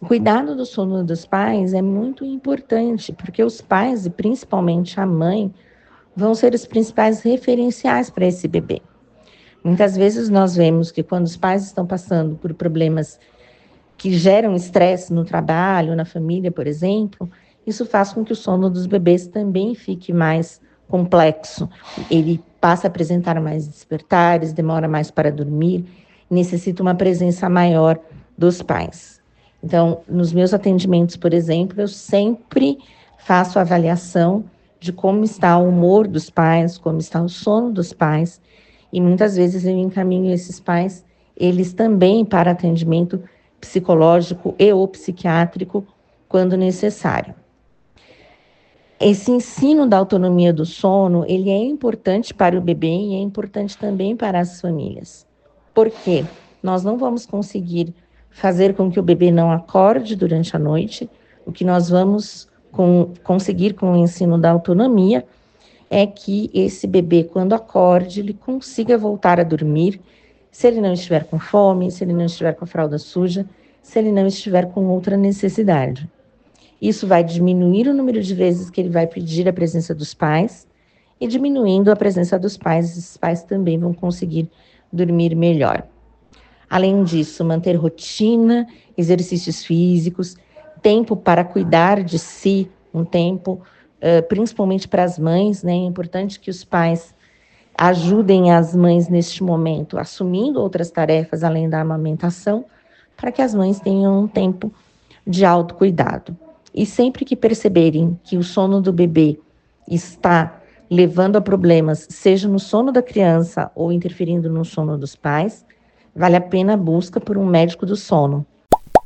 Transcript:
Cuidado do sono dos pais é muito importante, porque os pais, e principalmente a mãe, vão ser os principais referenciais para esse bebê. Muitas vezes nós vemos que quando os pais estão passando por problemas que geram estresse no trabalho, na família, por exemplo, isso faz com que o sono dos bebês também fique mais complexo. Ele passa a apresentar mais despertares, demora mais para dormir, necessita uma presença maior dos pais. Então, nos meus atendimentos, por exemplo, eu sempre faço a avaliação de como está o humor dos pais, como está o sono dos pais, e muitas vezes eu encaminho esses pais, eles também para atendimento psicológico e ou psiquiátrico, quando necessário. Esse ensino da autonomia do sono, ele é importante para o bebê e é importante também para as famílias. Por quê? Nós não vamos conseguir fazer com que o bebê não acorde durante a noite. O que nós vamos conseguir com o ensino da autonomia é que esse bebê, quando acorde, ele consiga voltar a dormir, se ele não estiver com fome, se ele não estiver com a fralda suja, se ele não estiver com outra necessidade. Isso vai diminuir o número de vezes que ele vai pedir a presença dos pais, e diminuindo a presença dos pais, esses pais também vão conseguir dormir melhor. Além disso, manter rotina, exercícios físicos, tempo para cuidar de si, um tempo, principalmente para as mães, né? É importante que os pais ajudem as mães neste momento, assumindo outras tarefas além da amamentação, para que as mães tenham um tempo de autocuidado. E sempre que perceberem que o sono do bebê está levando a problemas, seja no sono da criança ou interferindo no sono dos pais, vale a pena a busca por um médico do sono.